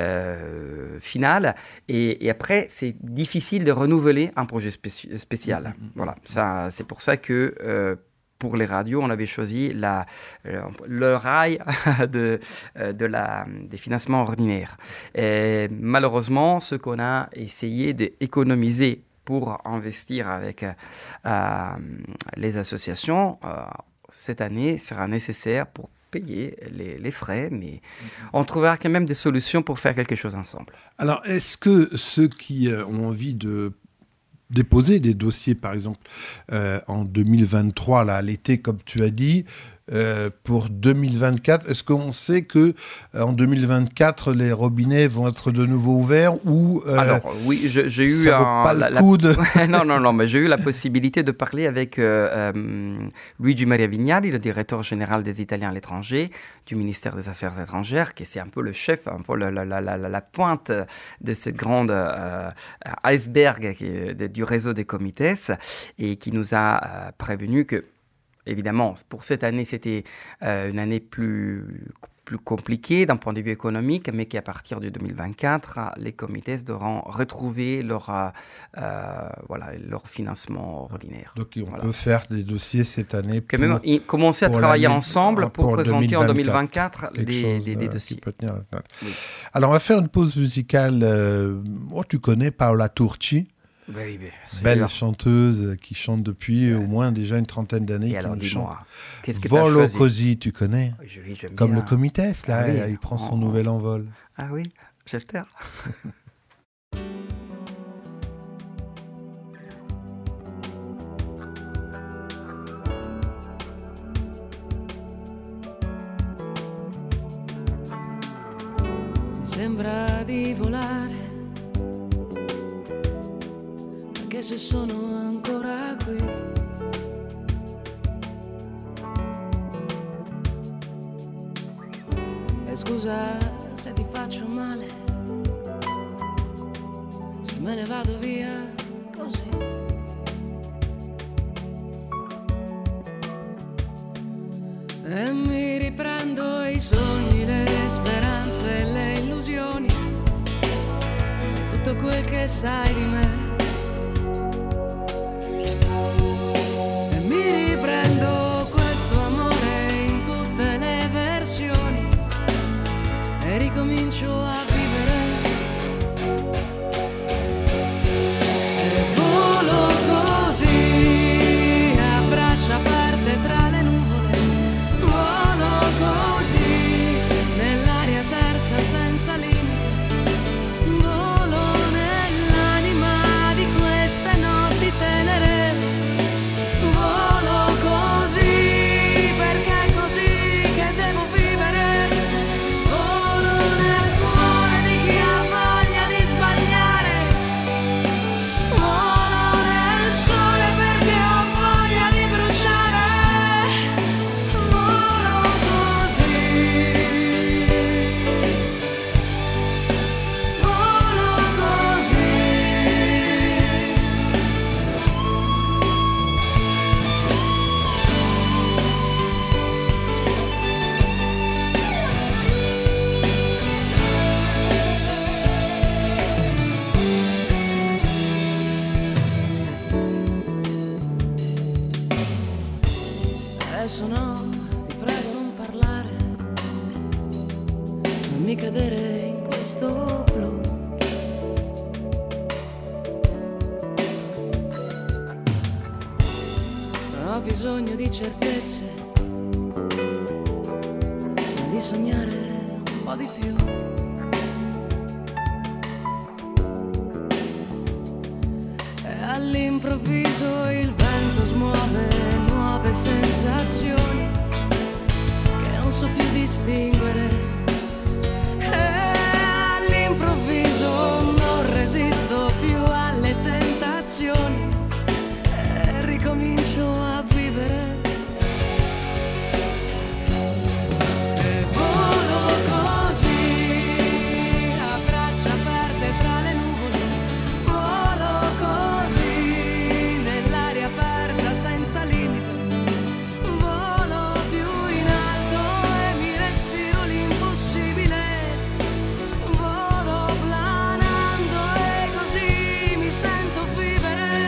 [SPEAKER 9] euh, final. Et, et après, c'est difficile de renouveler un projet spéci- spécial. Mmh, mmh, voilà. Ça, c'est pour ça que euh, pour les radios, on avait choisi la, le, le rail de, de la, des financements ordinaires. Et malheureusement, ce qu'on a essayé d'économiser pour investir avec euh, les associations, euh, cette année sera nécessaire pour payer les, les frais, mais on trouvera quand même des solutions pour faire quelque chose ensemble.
[SPEAKER 4] Alors, est-ce que ceux qui euh, ont envie de déposer des dossiers, par exemple, euh, en deux mille vingt-trois, là, à l'été, comme tu as dit, euh, pour deux mille vingt-quatre, est-ce qu'on sait que euh, en deux mille vingt-quatre, les robinets vont être de nouveau ouverts ou euh,
[SPEAKER 9] Alors oui, je, j'ai eu
[SPEAKER 4] ça vaut
[SPEAKER 9] un,
[SPEAKER 4] pas
[SPEAKER 9] la,
[SPEAKER 4] le coup de...
[SPEAKER 9] la... non non non, mais j'ai eu la possibilité de parler avec euh, euh, Luigi Maria Vignali, le directeur général des Italiens à l'étranger du ministère des Affaires étrangères, qui c'est un peu le chef, un peu la, la, la, la, la pointe de ce grand euh, iceberg qui, de, du réseau des comités, et qui nous a euh, prévenu que évidemment, pour cette année, c'était euh, une année plus, plus compliquée d'un point de vue économique, mais qu'à partir de deux mille vingt-quatre, les comités devront retrouver leur, euh, voilà, leur financement ordinaire.
[SPEAKER 4] Donc, on
[SPEAKER 9] voilà.
[SPEAKER 4] peut faire des dossiers cette année
[SPEAKER 9] Quand
[SPEAKER 4] pour,
[SPEAKER 9] même, commencer à travailler ensemble pour, pour présenter
[SPEAKER 4] deux mille vingt-quatre,
[SPEAKER 9] en deux mille vingt-quatre des,
[SPEAKER 4] chose,
[SPEAKER 9] des, des
[SPEAKER 4] euh,
[SPEAKER 9] dossiers.
[SPEAKER 4] Peut tenir.
[SPEAKER 9] Oui.
[SPEAKER 4] Alors, on va faire une pause musicale. Euh, oh, tu connais Paola Turci?
[SPEAKER 9] Oui, oui, bien sûr.
[SPEAKER 4] Belle chanteuse qui chante depuis ouais. au moins déjà une trentaine d'années.
[SPEAKER 9] Et alors, dis-moi, qu'est-ce que
[SPEAKER 4] Volo
[SPEAKER 9] tu as choisi?
[SPEAKER 4] Così, tu connais?
[SPEAKER 9] Oui, oui, j'aime
[SPEAKER 4] Comme
[SPEAKER 9] bien.
[SPEAKER 4] le Comites, là,
[SPEAKER 9] ah, oui.
[SPEAKER 4] il prend son
[SPEAKER 9] oh.
[SPEAKER 4] nouvel envol.
[SPEAKER 9] Ah oui, j'espère.
[SPEAKER 10] Mi sembra di volare, anche se sono ancora qui. E scusa se ti faccio male, se me ne vado via così. E mi riprendo i sogni, le speranze, le illusioni e tutto quel che sai di me. E mi riprendo questo amore in tutte le versioni e ricomincio a vivere. E volo così, a braccia aperte tra le nuvole, volo così, nell'aria terza senza limite, volo nell'anima di queste notti tenere, volo così, perché è così che devo vivere, volo nel cuore di chi ha voglia di sbagliare, volo nel sole perché ho voglia di bruciare, volo così, volo così. Adesso no, ti prego non parlare, non mi cadere in questo blu. Non ho bisogno di certezze, ma di sognare un po' di più. E all'improvviso il vento smuove nuove sensazioni che non so più distinguere. E all'improvviso non resisto più alle tentazioni e ricomincio a vivere. E volo così, a braccia aperte tra le nuvole, volo così, nell'aria aperta senza limite, volo più in alto e mi respiro l'impossibile, volo planando e così mi sento vivere,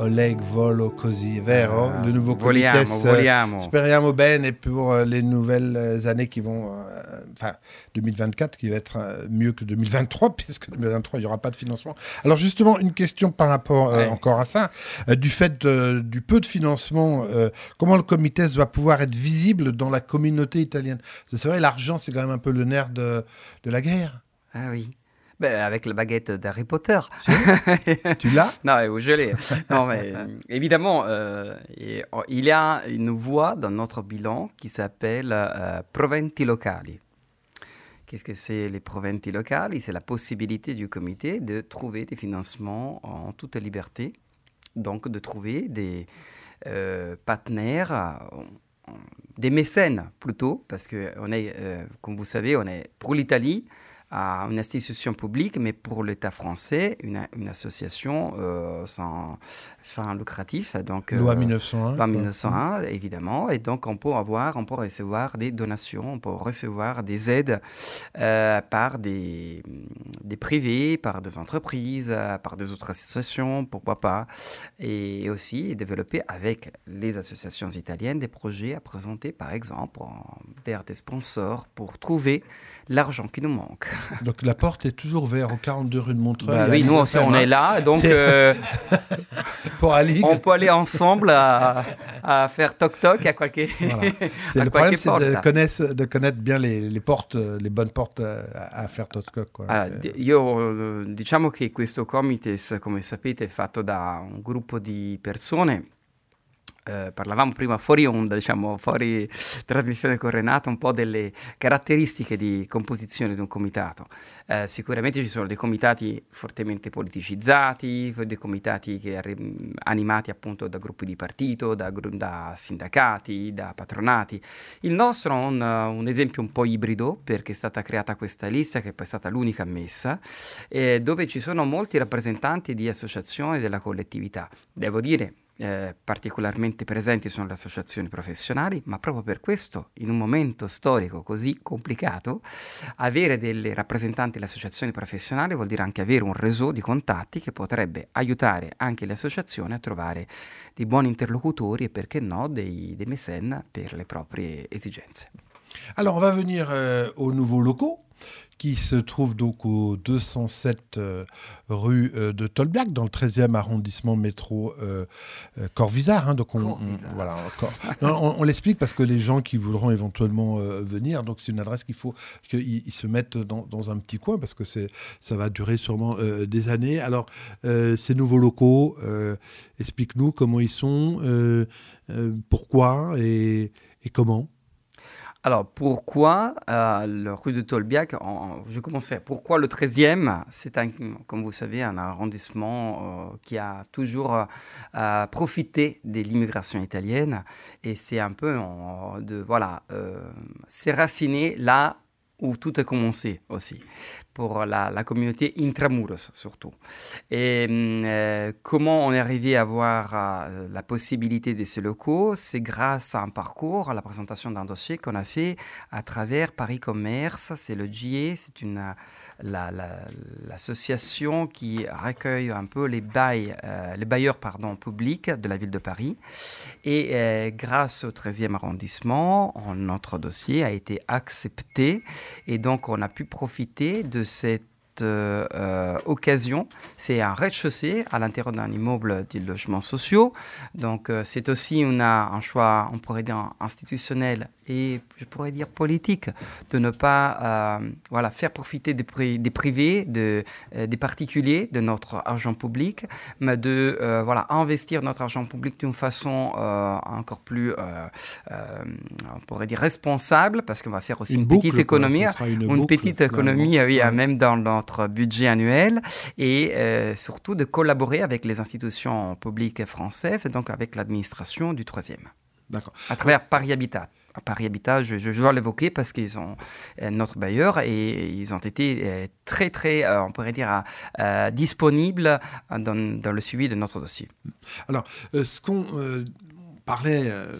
[SPEAKER 4] Oleg Volo così, vero?
[SPEAKER 9] Ah,
[SPEAKER 4] Le nouveau
[SPEAKER 9] vogliamo,
[SPEAKER 4] Comites.
[SPEAKER 9] vogliamo.
[SPEAKER 4] Speriamo bene pour euh, les nouvelles euh, années qui vont... euh, Enfin, deux mille vingt-quatre qui va être euh, mieux que deux mille vingt-trois, puisque deux mille vingt-trois, il n'y aura pas de financement. Alors justement, une question par rapport euh,
[SPEAKER 9] Ouais.
[SPEAKER 4] encore à ça. Euh, du fait de- du peu de financement, euh, comment le Comites va pouvoir être visible dans la communauté italienne? Parce que c'est vrai, l'argent, c'est quand même un peu le nerf de, de la guerre.
[SPEAKER 9] Ah oui. Ben, avec la baguette d'Harry Potter.
[SPEAKER 4] Tu l'as?
[SPEAKER 9] Non, euh, je l'ai. Non, mais euh, évidemment, euh, et, oh, il y a une voie dans notre bilan qui s'appelle euh, proventi locali. Qu'est-ce que c'est les proventi locali? C'est la possibilité du comité de trouver des financements en toute liberté, donc de trouver des euh, partenaires, euh, des mécènes plutôt, parce que on est, euh, comme vous savez, on est pour l'Italie, à une institution publique, mais pour l'État français, une, une association euh, sans fin lucratif. Donc,
[SPEAKER 4] Loi
[SPEAKER 9] euh,
[SPEAKER 4] mille neuf cent un.
[SPEAKER 9] Loi mille neuf cent un, évidemment. Et donc, on peut avoir, on peut recevoir des donations, on peut recevoir des aides euh, par des, des privés, par des entreprises, euh, par des autres associations, pourquoi pas. Et aussi développer avec les associations italiennes des projets à présenter, par exemple, en- vers des sponsors pour trouver l'argent qui nous manque.
[SPEAKER 4] Donc la porte est toujours ouverte au quarante-deux rue de Montreuil.
[SPEAKER 9] Bah
[SPEAKER 4] à
[SPEAKER 9] oui, nous
[SPEAKER 4] Ligue
[SPEAKER 9] aussi,
[SPEAKER 4] F M,
[SPEAKER 9] on
[SPEAKER 4] hein.
[SPEAKER 9] est là, donc
[SPEAKER 4] C'est-
[SPEAKER 9] euh,
[SPEAKER 4] Pour Ali.
[SPEAKER 9] on peut aller ensemble à, à faire toc-toc à quelque,
[SPEAKER 4] Voilà. C'est
[SPEAKER 9] à
[SPEAKER 4] le problème,
[SPEAKER 9] qualche
[SPEAKER 4] c'est de
[SPEAKER 9] porta.
[SPEAKER 4] connaître, de connaître bien les, les portes, euh, les bonnes portes euh, à, à faire Toscoc, quoi.
[SPEAKER 9] Allora,
[SPEAKER 4] C'est-
[SPEAKER 9] di- io eh, diciamo che questo Comites, come sapete, è fatto da un gruppo di persone. Eh, parlavamo prima fuori onda, diciamo fuori trasmissione con Renato, un po' delle caratteristiche di composizione di un comitato. Eh, sicuramente ci sono dei comitati fortemente politicizzati, f- dei comitati che arri- animati appunto da gruppi di partito, da, gru- da sindacati, da patronati. Il nostro è un, un esempio un po' ibrido, perché è stata creata questa lista che poi è stata l'unica ammessa, eh, dove ci sono molti rappresentanti di associazioni della collettività. Devo dire, eh, particolarmente presenti sono le associazioni professionali, ma proprio per questo, in un momento storico così complicato, avere delle rappresentanti delle associazioni professionali vuol dire anche avere un réseau di contatti che potrebbe aiutare anche le associazioni a trovare dei buoni interlocutori e, perché no, dei, dei mécènes per le proprie esigenze.
[SPEAKER 4] Alors, on va venir euh, aux nouveaux locaux qui se trouvent donc au deux cent sept euh, rue euh, de Tolbiac, dans le treizième arrondissement métro euh, euh, Corvisart. Hein, donc on, on- voilà, Cor- non, on, on l'explique parce que les gens qui voudront éventuellement euh, venir, donc c'est une adresse qu'il faut qu'ils ils se mettent dans, dans un petit coin parce que c'est, ça va durer sûrement euh, des années. Alors, euh, ces nouveaux locaux, euh, explique-nous comment ils sont, euh, euh, pourquoi et, et comment.
[SPEAKER 9] Alors, pourquoi euh, le rue de Tolbiac en- Je commençais. Pourquoi le treizième? C'est, un, comme vous savez, un arrondissement euh, qui a toujours euh, profité de l'immigration italienne. Et c'est un peu en- de, voilà, euh, s'éraciner là où tout a commencé aussi, pour la, la communauté intramuros surtout. Et euh, comment on est arrivé à avoir euh, la possibilité de ces locaux? C'est grâce à un parcours, à la présentation d'un dossier qu'on a fait à travers Paris Commerce. C'est le G I E, c'est une, euh, la- la- l'association qui recueille un peu les, bails, euh, les bailleurs pardon, publics de la ville de Paris. Et euh, grâce au treizième arrondissement, on- notre dossier a été accepté. Et donc, on a pu profiter de cette euh, euh, occasion. C'est un rez-de-chaussée à l'intérieur d'un immeuble de logements sociaux. Donc, euh, c'est aussi une, un choix, on pourrait dire, institutionnel et, je pourrais dire, politique, de ne pas euh, voilà, faire profiter des, pri- des privés, de, euh, des particuliers de notre argent public, mais de euh, voilà, investir notre argent public d'une façon euh, encore plus, euh, euh, on pourrait dire, responsable, parce qu'on va faire aussi
[SPEAKER 4] Une
[SPEAKER 9] une,
[SPEAKER 4] boucle,
[SPEAKER 9] petite
[SPEAKER 4] quoi.
[SPEAKER 9] économie,
[SPEAKER 4] Ce sera une
[SPEAKER 9] une,
[SPEAKER 4] boucle,
[SPEAKER 9] petite
[SPEAKER 4] finalement.
[SPEAKER 9] économie, oui,
[SPEAKER 4] Ouais.
[SPEAKER 9] même dans notre budget annuel, et euh, surtout de collaborer avec les institutions publiques françaises, et donc avec l'administration du troisième.
[SPEAKER 4] D'accord.
[SPEAKER 9] À travers Paris Habitat. À Paris Habitat, je, je dois l'évoquer parce qu'ils sont euh, notre bailleur et ils ont été euh, très, très, euh, on pourrait dire, euh, disponibles dans, dans le suivi de notre dossier.
[SPEAKER 4] Alors, euh, ce qu'on euh, parlait, euh, on a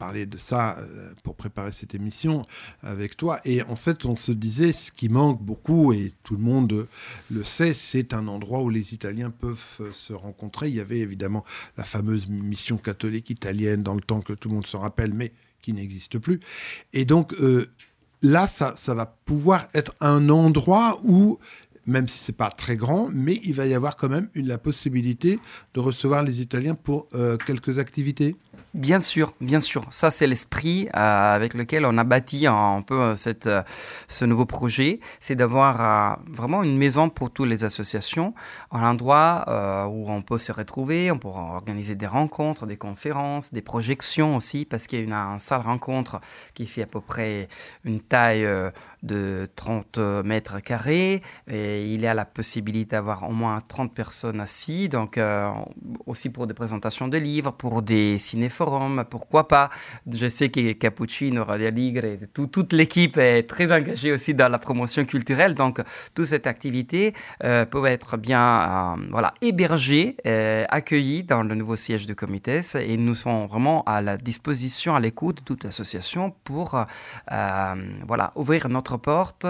[SPEAKER 4] parlé de ça euh, pour préparer cette émission avec toi. Et en fait, on se disait, ce qui manque beaucoup, et tout le monde le sait, c'est un endroit où les Italiens peuvent euh, se rencontrer. Il y avait évidemment la fameuse mission catholique italienne dans le temps que tout le monde se rappelle, mais qui n'existe plus. Et donc, euh, là, ça, ça va pouvoir être un endroit où, même si c'est pas très grand, mais il va y avoir quand même une, la possibilité de recevoir les Italiens pour euh, quelques activités.
[SPEAKER 9] Bien sûr, bien sûr. Ça, c'est l'esprit euh, avec lequel on a bâti un, un peu euh, cette, euh, ce nouveau projet. C'est d'avoir euh, vraiment une maison pour toutes les associations, un endroit euh, où on peut se retrouver, on peut organiser des rencontres, des conférences, des projections aussi, parce qu'il y a une, une salle rencontre qui fait à peu près une taille euh, de trente mètres carrés. Et il y a la possibilité d'avoir au moins trente personnes assises, donc euh, aussi pour des présentations de livres, pour des ciné-forums, pourquoi pas. Je sais que Cappuccino, Radio Aligre, et tout, toute l'équipe est très engagée aussi dans la promotion culturelle, donc toute cette activité euh, peut être bien euh, voilà, hébergée, euh, accueillie dans le nouveau siège de Comites, et nous sommes vraiment à la disposition, à l'écoute de toute association pour euh, voilà, ouvrir notre porte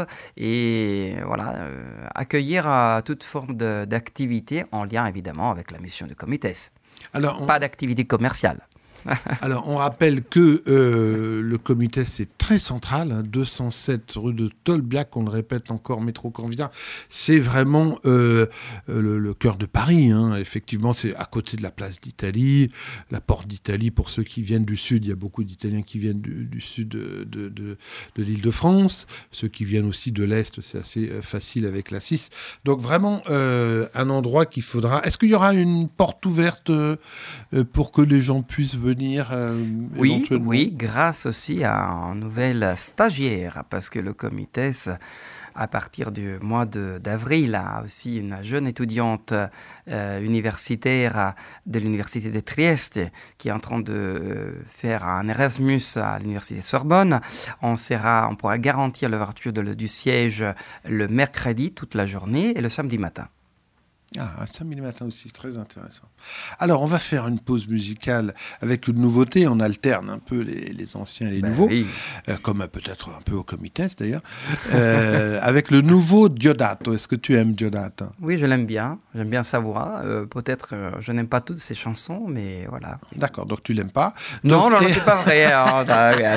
[SPEAKER 9] et voilà, euh, accueillir euh, toute forme de, d'activité en lien évidemment avec la mission de Comites. Alors, on... Pas d'activité commerciale.
[SPEAKER 4] Alors, on rappelle que euh, le comité, c'est très central, hein, deux cent sept rue de Tolbiac, on le répète encore, métro Corvisart. C'est vraiment euh, le, le cœur de Paris. Hein. Effectivement, c'est à côté de la place d'Italie, la porte d'Italie. Pour ceux qui viennent du sud, il y a beaucoup d'Italiens qui viennent du, du sud de, de, de, de l'Île-de-France. Ceux qui viennent aussi de l'Est, c'est assez euh, facile avec la six. Donc, vraiment, euh, un endroit qu'il faudra... Est-ce qu'il y aura une porte ouverte euh, pour que les gens puissent venir Euh,
[SPEAKER 9] oui, oui, grâce aussi à un nouvel stagiaire, parce que le comité, à partir du mois de, d'avril, a aussi une jeune étudiante euh, universitaire de l'université de Trieste qui est en train de faire un Erasmus à l'université Sorbonne. On, sera, on pourra garantir l'ouverture de, du siège le mercredi toute la journée et le samedi matin.
[SPEAKER 4] Ah, un samedi matin aussi, très intéressant. Alors, on va faire une pause musicale avec une nouveauté. On alterne un peu les, les anciens et les ben nouveaux, oui. euh, comme euh, peut-être un peu au comité d'ailleurs, euh, avec le nouveau Diodato. Est-ce que tu aimes Diodato ?
[SPEAKER 9] Oui, je l'aime bien. J'aime bien sa voix. Euh, peut-être, euh, je n'aime pas toutes ses chansons, mais voilà.
[SPEAKER 4] D'accord, donc tu l'aimes pas ?
[SPEAKER 9] Non,
[SPEAKER 4] donc,
[SPEAKER 9] non, non, c'est pas vrai. Hein.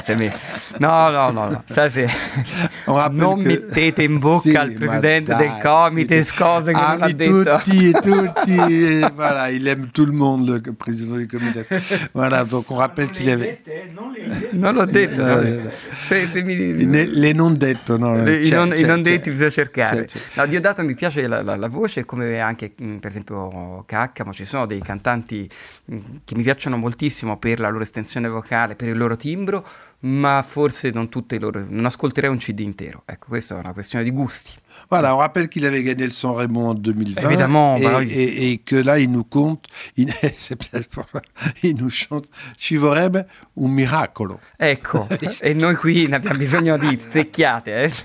[SPEAKER 9] Non, non, non, non, ça c'est... Non
[SPEAKER 4] que...
[SPEAKER 9] mettete in bocca sì, al presidente del comité cose che
[SPEAKER 4] ah,
[SPEAKER 9] non ha detto.
[SPEAKER 4] Tutti, tutti, et voilà, il aime tout le monde, le président du comité. Voilà, donc on rappelle qu'il avait...
[SPEAKER 9] Non l'ho detto.
[SPEAKER 4] Eh,
[SPEAKER 9] se, se mi...
[SPEAKER 4] ne, le non detto, no?
[SPEAKER 9] Le,
[SPEAKER 4] c'è,
[SPEAKER 9] I non,
[SPEAKER 4] c'è,
[SPEAKER 9] i non
[SPEAKER 4] c'è.
[SPEAKER 9] detti bisogna cercare.
[SPEAKER 4] C'è, c'è.
[SPEAKER 9] No, Diodato mi piace la, la, la voce, come anche per esempio Caccamo. Ci sono dei cantanti che mi piacciono moltissimo per la loro estensione vocale, per il loro timbro, ma forse non tutte i loro... Non ascolterei un C D intero. Ecco, questa è una questione di gusti.
[SPEAKER 4] Voilà, on rappelle qu'il avait gagné le San Remo en deux mille vingt.
[SPEAKER 9] Évidemment,
[SPEAKER 4] et,
[SPEAKER 9] bah oui.
[SPEAKER 4] et, et que là, il nous compte, il, il nous chante Ci vorrebbe un miracolo.
[SPEAKER 9] Ecco, e noi qui ne abbiamo bisogno di secchiate. Eh?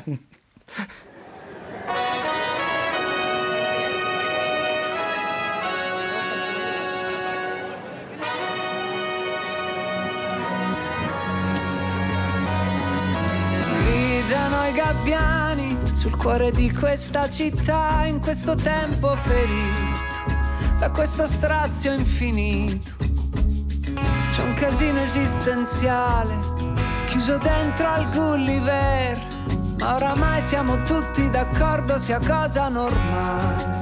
[SPEAKER 10] Gridano i gabbiani sul cuore di questa città, in questo tempo ferito da questo strazio infinito. C'è un casino esistenziale chiuso dentro al Gulliver, ma oramai siamo tutti d'accordo sia cosa normale.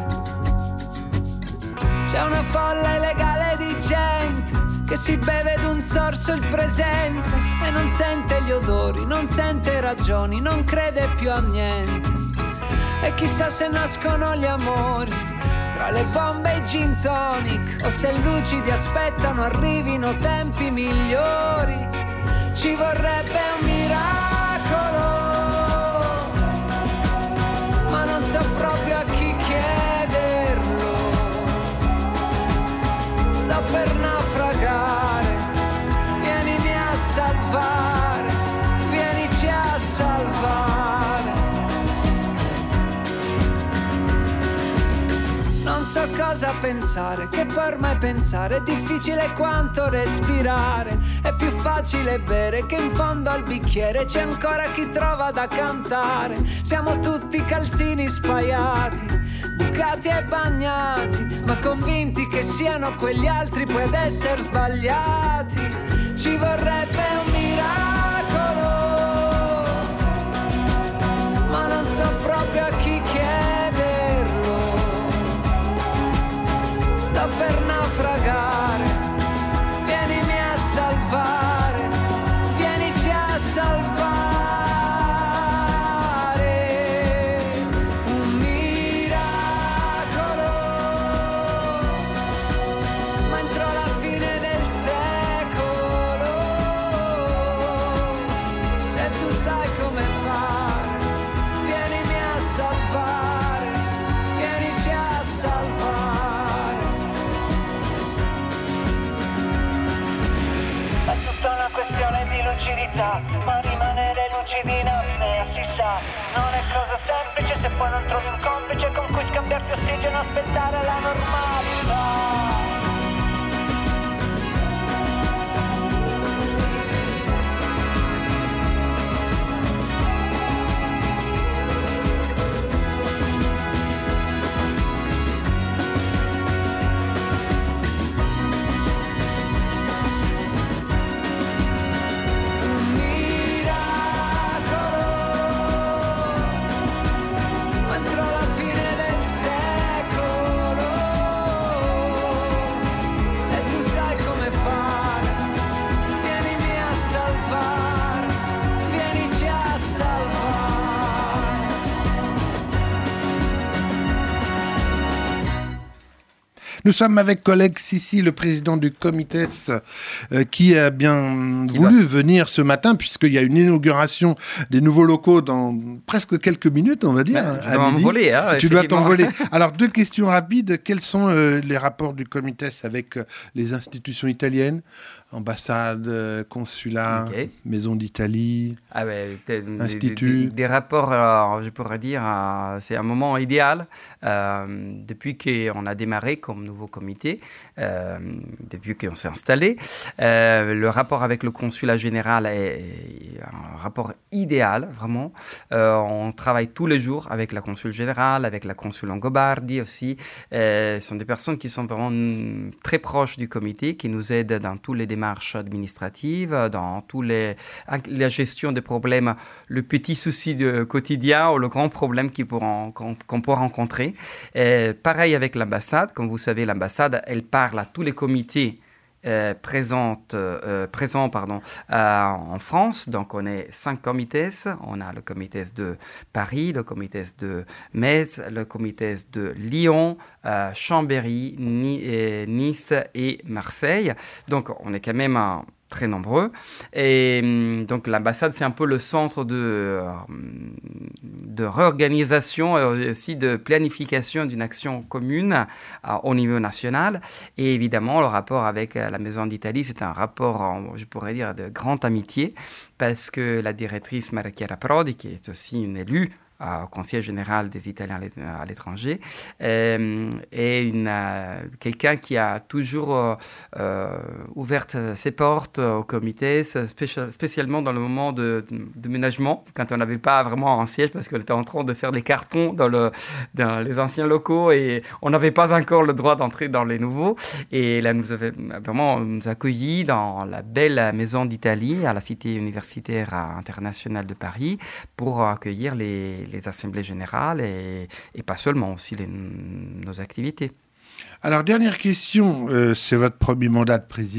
[SPEAKER 10] C'è una folla illegale di gente che si beve d'un sorso il presente e non sente gli odori, non sente ragioni, non crede più a niente. E chissà se nascono gli amori tra le bombe e i gin tonic, o se lucidi aspettano arrivino tempi migliori. Ci vorrebbe un miracolo, ma non so proprio a chi chiederlo. Sto per naufragare, vienimi a salvare, vienici a salvare. Non so cosa pensare, che per ormai pensare è difficile quanto respirare. È più facile bere che in fondo al bicchiere c'è ancora chi trova da cantare. Siamo tutti calzini spaiati, bucati e bagnati, ma convinti che siano quegli altri poi ad essere sbagliati. Ci vorrebbe un miracolo, ma non so proprio a chi chiederlo. Sto per naufragare, vienimi a salvare, vienici a salvare. Un miracolo, ma entro la fine del secolo. Se tu sai come fare, vienimi a salvare, vienici a salvare.
[SPEAKER 11] È tutta una questione di lucidità, ma rimanere lucidi non ne si sa. Non è cosa semplice se poi non trovi un complice con cui scambiarti ossigeno, aspettare la normalità.
[SPEAKER 10] Entro la fine del secolo, se tu sai come fare, vienimi a salvare, vienici a salvare.
[SPEAKER 4] Nous sommes avec collègue Sissi, le président du Comites, euh, qui a bien voulu venir ce matin, puisqu'il y a une inauguration des nouveaux locaux dans presque quelques minutes, on va dire.
[SPEAKER 9] Ben, je
[SPEAKER 4] à
[SPEAKER 9] dois
[SPEAKER 4] midi.
[SPEAKER 9] m'envoler, hein,
[SPEAKER 4] Tu dois
[SPEAKER 9] effectivement.
[SPEAKER 4] t'envoler. Alors, deux questions rapides. Quels sont euh, les rapports du Comites avec euh, les institutions italiennes, ambassade, euh, consulat,
[SPEAKER 9] Ok.
[SPEAKER 4] maison d'Italie,
[SPEAKER 9] Ah ouais, des, des-
[SPEAKER 4] institut?
[SPEAKER 9] des- des rapports, euh, je pourrais dire, euh, c'est un moment idéal euh, depuis qu'on a démarré comme nouveau comité, euh, depuis qu'on s'est installé. Euh, le rapport avec le consulat général est, est un rapport idéal, vraiment. Euh, on travaille tous les jours avec la consul générale, avec la consul Longobardi aussi. Euh, ce sont des personnes qui sont vraiment mm, très proches du comité, qui nous aident dans toutes les démarches administratives, dans tous les, la gestion des problèmes, le petit souci de quotidien ou le grand problème qu'ils pourront- qu'on qu'on peut rencontrer. Et pareil avec l'ambassade. Comme vous savez, l'ambassade, elle parle à tous les comités euh, présentes, euh, présents pardon, euh, en France. Donc, on est cinq comités. On a le comité de Paris, le comité de Metz, le comité de Lyon, euh, Chambéry, Ni- et Nice et Marseille. Donc, on est quand même un très nombreux. Et hum, donc l'ambassade, c'est un peu le centre de, euh, de réorganisation et aussi de planification d'une action commune euh, au niveau national. Et évidemment, le rapport avec euh, la Maison d'Italie, c'est un rapport, en- je pourrais dire, de grande amitié, parce que la directrice Maria Chiara Prodi, qui est aussi une élue euh, au Conseil général des Italiens à l'é- à l'étranger, euh, est une, euh, quelqu'un qui a toujours euh, euh, ouvert ses portes au comité, spécia- spécialement dans le moment de, de, de ménagement, quand on n'avait pas vraiment un siège, parce qu'on était en train de faire des cartons dans, le, dans les anciens locaux et on n'avait pas encore le droit d'entrer dans les nouveaux. Et là, nous avait vraiment nous accueillis dans la belle Maison d'Italie, à la Cité universitaire internationale de Paris, pour accueillir les, les assemblées générales et, et pas seulement, aussi les, nos activités.
[SPEAKER 4] Alors, dernière question, euh, c'est votre premier mandat de président.